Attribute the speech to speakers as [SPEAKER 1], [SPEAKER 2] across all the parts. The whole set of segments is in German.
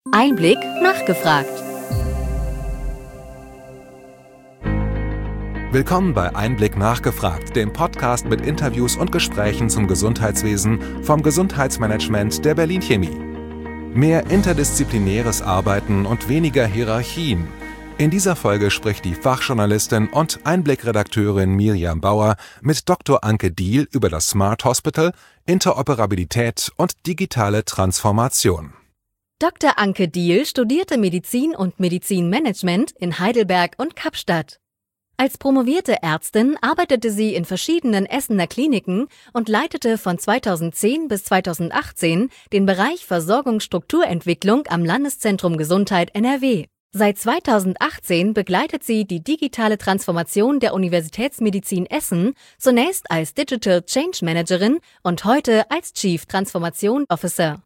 [SPEAKER 1] Einblick nachgefragt.
[SPEAKER 2] Willkommen bei Einblick nachgefragt, dem Podcast mit Interviews und Gesprächen zum Gesundheitswesen vom Gesundheitsmanagement der Berlin Chemie. Mehr interdisziplinäres Arbeiten und weniger Hierarchien. In dieser Folge spricht die Fachjournalistin und Einblick-Redakteurin Mirjam Bauer mit Dr. Anke Diehl über das Smart Hospital, Interoperabilität und digitale Transformation.
[SPEAKER 1] Dr. Anke Diehl studierte Medizin und Medizinmanagement in Heidelberg und Kapstadt. Als promovierte Ärztin arbeitete sie in verschiedenen Essener Kliniken und leitete von 2010 bis 2018 den Bereich Versorgungsstrukturentwicklung am Landeszentrum Gesundheit NRW. Seit 2018 begleitet sie die digitale Transformation der Universitätsmedizin Essen, zunächst als Digital Change Managerin und heute als Chief Transformation Officer.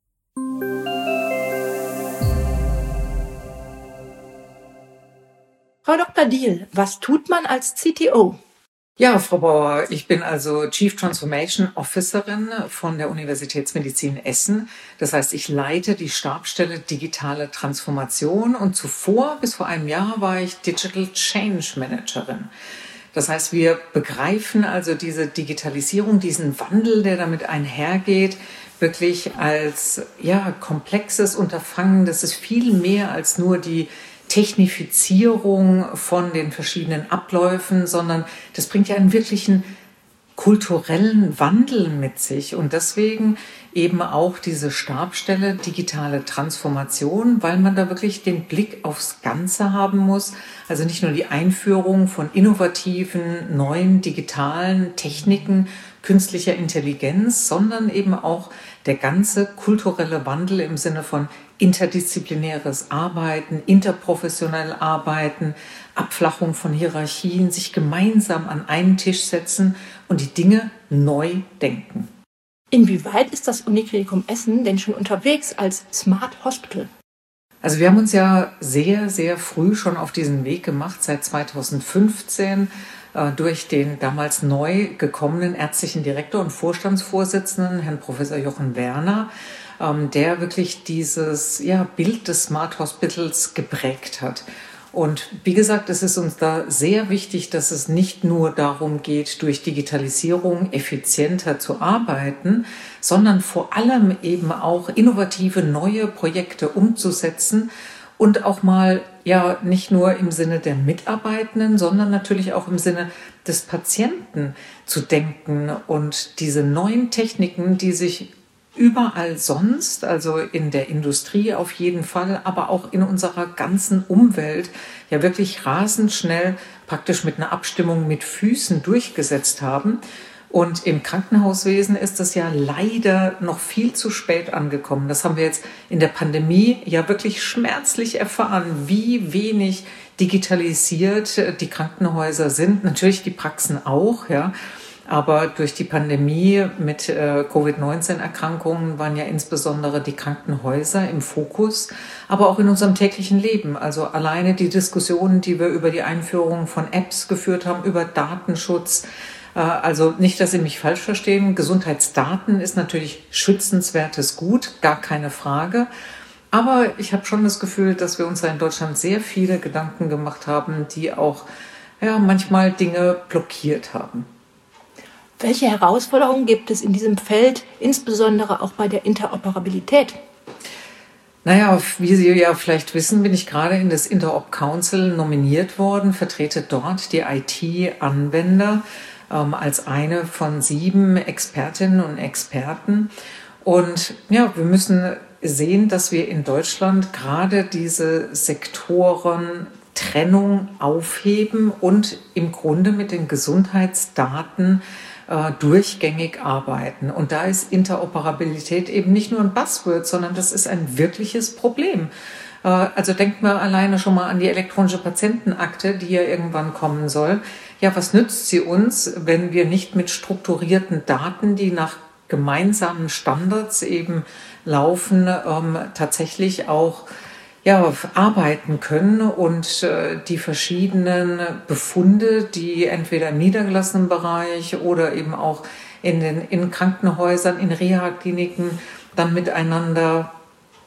[SPEAKER 3] Frau Dr. Diehl, was tut man als CTO?
[SPEAKER 4] Ja, Frau Bauer, ich bin also Chief Transformation Officerin von der Universitätsmedizin Essen. Das heißt, ich leite die Stabsstelle Digitale Transformation und zuvor, bis vor einem Jahr, war ich Digital Change Managerin. Das heißt, wir begreifen also diese Digitalisierung, diesen Wandel, der damit einhergeht, wirklich als komplexes Unterfangen. Das ist viel mehr als nur die Technifizierung von den verschiedenen Abläufen, sondern das bringt ja einen wirklichen kulturellen Wandel mit sich und deswegen eben auch diese Stabsstelle digitale Transformation, weil man da wirklich den Blick aufs Ganze haben muss, also nicht nur die Einführung von innovativen, neuen digitalen Techniken, künstlicher Intelligenz, sondern eben auch der ganze kulturelle Wandel im Sinne von interdisziplinäres Arbeiten, interprofessionell Arbeiten, Abflachung von Hierarchien, sich gemeinsam an einen Tisch setzen und die Dinge neu denken.
[SPEAKER 3] Inwieweit ist das Uniklinikum Essen denn schon unterwegs als Smart Hospital?
[SPEAKER 4] Also wir haben uns ja sehr, sehr früh schon auf diesen Weg gemacht, seit 2015, durch den damals neu gekommenen ärztlichen Direktor und Vorstandsvorsitzenden, Herrn Professor Jochen Werner, der wirklich dieses Bild des Smart Hospitals geprägt hat. Und wie gesagt, es ist uns da sehr wichtig, dass es nicht nur darum geht, durch Digitalisierung effizienter zu arbeiten, sondern vor allem eben auch innovative neue Projekte umzusetzen und auch mal nicht nur im Sinne der Mitarbeitenden, sondern natürlich auch im Sinne des Patienten zu denken und diese neuen Techniken, die sich überall sonst, also in der Industrie auf jeden Fall, aber auch in unserer ganzen Umwelt ja wirklich rasend schnell praktisch mit einer Abstimmung mit Füßen durchgesetzt haben. Und im Krankenhauswesen ist das ja leider noch viel zu spät angekommen. Das haben wir jetzt in der Pandemie ja wirklich schmerzlich erfahren, wie wenig digitalisiert die Krankenhäuser sind. Natürlich die Praxen auch, ja. Aber durch die Pandemie mit Covid-19-Erkrankungen waren ja insbesondere die Krankenhäuser im Fokus, aber auch in unserem täglichen Leben. Also alleine die Diskussionen, die wir über die Einführung von Apps geführt haben, über Datenschutz. Also nicht, dass Sie mich falsch verstehen, Gesundheitsdaten ist natürlich schützenswertes Gut, gar keine Frage. Aber ich habe schon das Gefühl, dass wir uns da in Deutschland sehr viele Gedanken gemacht haben, die auch manchmal Dinge blockiert haben.
[SPEAKER 3] Welche Herausforderungen gibt es in diesem Feld, insbesondere auch bei der Interoperabilität?
[SPEAKER 4] Naja, wie Sie ja vielleicht wissen, bin ich gerade in das Interop Council nominiert worden, vertrete dort die IT-Anwender als eine von 7 Expertinnen und Experten. Und wir müssen sehen, dass wir in Deutschland gerade diese Sektorentrennung aufheben und im Grunde mit den Gesundheitsdaten durchgängig arbeiten. Und da ist Interoperabilität eben nicht nur ein Buzzword, sondern das ist ein wirkliches Problem. Also denkt mal alleine schon mal an die elektronische Patientenakte, die ja irgendwann kommen soll. Ja, was nützt sie uns, wenn wir nicht mit strukturierten Daten, die nach gemeinsamen Standards eben laufen, tatsächlich auch arbeiten können und die verschiedenen Befunde, die entweder im niedergelassenen Bereich oder eben auch in Krankenhäusern, in Reha-Kliniken dann miteinander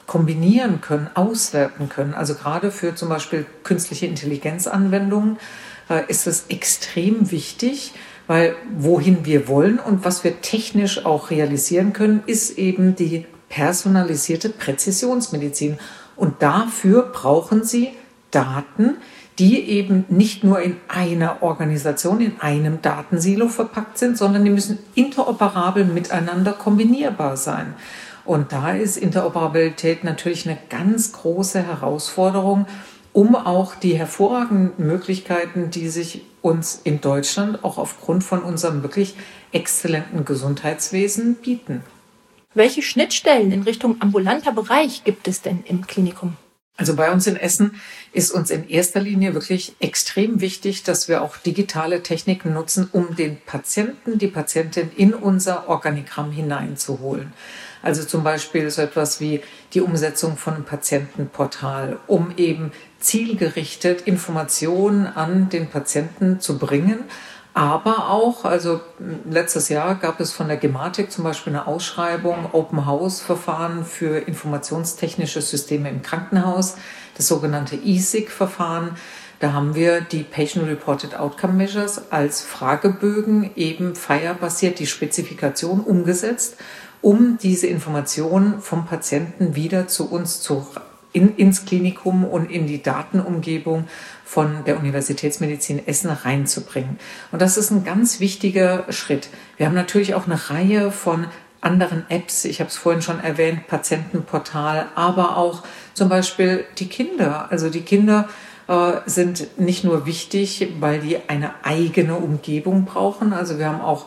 [SPEAKER 4] kombinieren können, auswerten können. Also gerade für zum Beispiel künstliche Intelligenzanwendungen ist es extrem wichtig, weil wohin wir wollen und was wir technisch auch realisieren können, ist eben die personalisierte Präzisionsmedizin. Und dafür brauchen Sie Daten, die eben nicht nur in einer Organisation, in einem Datensilo verpackt sind, sondern die müssen interoperabel miteinander kombinierbar sein. Und da ist Interoperabilität natürlich eine ganz große Herausforderung, um auch die hervorragenden Möglichkeiten, die sich uns in Deutschland auch aufgrund von unserem wirklich exzellenten Gesundheitswesen bieten.
[SPEAKER 3] Welche Schnittstellen in Richtung ambulanter Bereich gibt es denn im Klinikum?
[SPEAKER 4] Also bei uns in Essen ist uns in erster Linie wirklich extrem wichtig, dass wir auch digitale Techniken nutzen, um den Patienten, die Patientin in unser Organigramm hineinzuholen. Also zum Beispiel so etwas wie die Umsetzung von einem Patientenportal, um eben zielgerichtet Informationen an den Patienten zu bringen. Aber auch, also letztes Jahr gab es von der Gematik zum Beispiel eine Ausschreibung, Open-House-Verfahren für informationstechnische Systeme im Krankenhaus, das sogenannte eSIG-Verfahren. Da haben wir die Patient-Reported Outcome Measures als Fragebögen eben FHIR-basiert die Spezifikation umgesetzt, um diese Informationen vom Patienten wieder zu uns ins Klinikum und in die Datenumgebung von der Universitätsmedizin Essen reinzubringen. Und das ist ein ganz wichtiger Schritt. Wir haben natürlich auch eine Reihe von anderen Apps, ich habe es vorhin schon erwähnt, Patientenportal, aber auch zum Beispiel die Kinder. Also die Kinder sind nicht nur wichtig, weil die eine eigene Umgebung brauchen. Also wir haben auch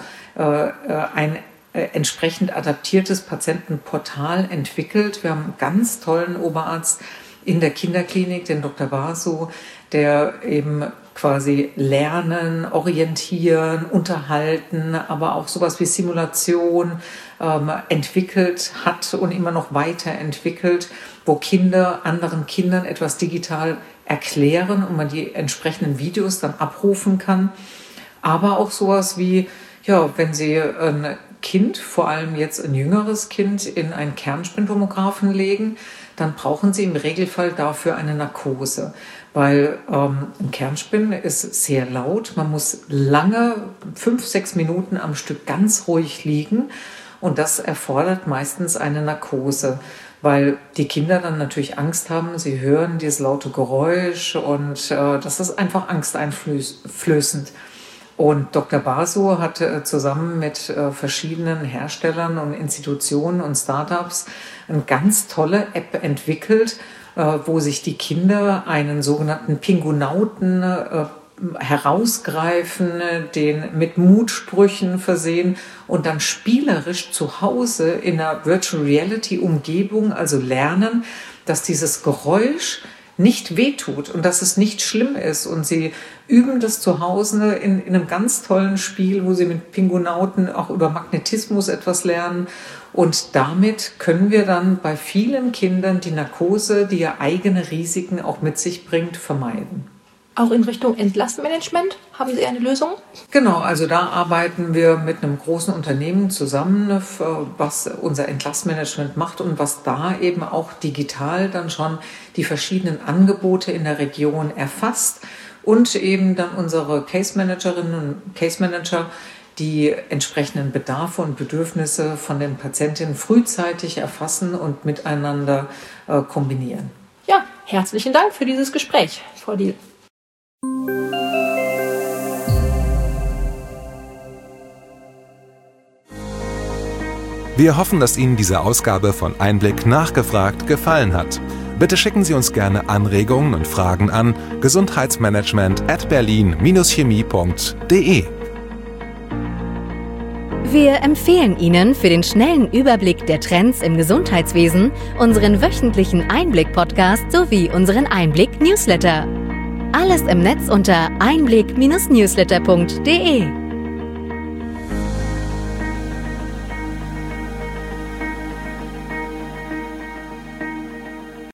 [SPEAKER 4] ein entsprechend adaptiertes Patientenportal entwickelt. Wir haben einen ganz tollen Oberarzt in der Kinderklinik, den Dr. Basu, der eben quasi lernen, orientieren, unterhalten, aber auch sowas wie Simulation entwickelt hat und immer noch weiterentwickelt, wo Kinder anderen Kindern etwas digital erklären und man die entsprechenden Videos dann abrufen kann. Aber auch sowas wie, ja, wenn Sie ein Kind, vor allem jetzt ein jüngeres Kind, in einen Kernspintomographen legen, dann brauchen Sie im Regelfall dafür eine Narkose, weil ein Kernspin ist sehr laut. Man muss lange, 5-6 Minuten am Stück ganz ruhig liegen und das erfordert meistens eine Narkose, weil die Kinder dann natürlich Angst haben. Sie hören dieses laute Geräusch und das ist einfach angsteinflößend. Und Dr. Basu hat zusammen mit verschiedenen Herstellern und Institutionen und Startups eine ganz tolle App entwickelt, wo sich die Kinder einen sogenannten Pingunauten herausgreifen, den mit Mutsprüchen versehen und dann spielerisch zu Hause in einer Virtual Reality Umgebung, also lernen, dass dieses Geräusch nicht wehtut und dass es nicht schlimm ist. Und sie üben das zu Hause in einem ganz tollen Spiel, wo sie mit Pingunauten auch über Magnetismus etwas lernen. Und damit können wir dann bei vielen Kindern die Narkose, die ja eigene Risiken auch mit sich bringt, vermeiden.
[SPEAKER 3] Auch in Richtung Entlassmanagement haben Sie eine Lösung?
[SPEAKER 4] Genau, also da arbeiten wir mit einem großen Unternehmen zusammen, was unser Entlassmanagement macht und was da eben auch digital dann schon die verschiedenen Angebote in der Region erfasst und eben dann unsere Case Managerinnen und Case Manager die entsprechenden Bedarfe und Bedürfnisse von den Patientinnen frühzeitig erfassen und miteinander kombinieren.
[SPEAKER 3] Ja, herzlichen Dank für dieses Gespräch, Frau Diehl.
[SPEAKER 2] Wir hoffen, dass Ihnen diese Ausgabe von Einblick nachgefragt gefallen hat. Bitte schicken Sie uns gerne Anregungen und Fragen an gesundheitsmanagement@berlin-chemie.de.
[SPEAKER 1] Wir empfehlen Ihnen für den schnellen Überblick der Trends im Gesundheitswesen unseren wöchentlichen Einblick-Podcast sowie unseren Einblick-Newsletter. Alles im Netz unter einblick-newsletter.de.